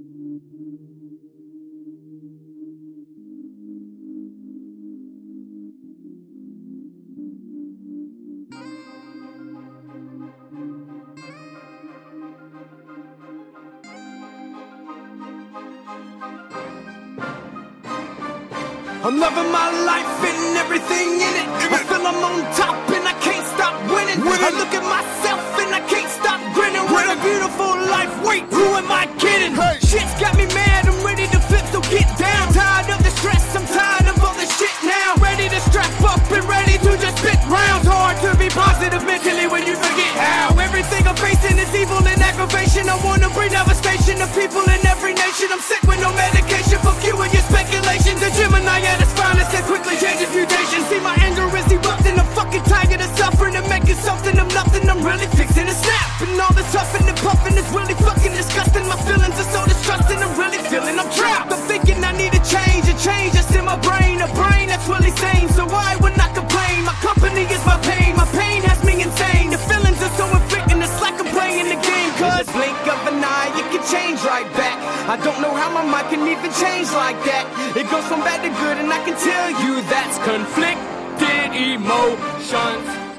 I'm loving my life and everything in it. I feel I'm on top and I can't stop winning. I look at myself and I can't stop grinning. What a beautiful life, wait, who am I kidding? Shit's got me mad, I'm ready to flip, so get down. Tired of the stress, I'm tired of all this shit now. Ready to strap up and ready to just spit rounds. Hard to be positive mentally when you forget how everything I'm facing is evil and aggravation. I wanna bring devastation to people in every nation. I'm sick with no medication, fuck you and your speculations. The Gemini at its finest that quickly changes mutations. See my anger is erupting, I'm fucking tired of suffering and making something of nothing. I'm really fixing to snap, and all this huffing and puffing is really fucking disgusting. My feelings are so distrusting, I'm really feeling I'm trapped. I'm thinking I need a change that's in my brain, a brain that's really sane. So why would I complain? My company is my pain has me insane. The feelings are so inflicting, it's like I'm playing the game. Cause blink of an eye, it can change right back. I don't know how my mind can even change like that. It goes from bad to good and I can tell you that's conflicted emotions.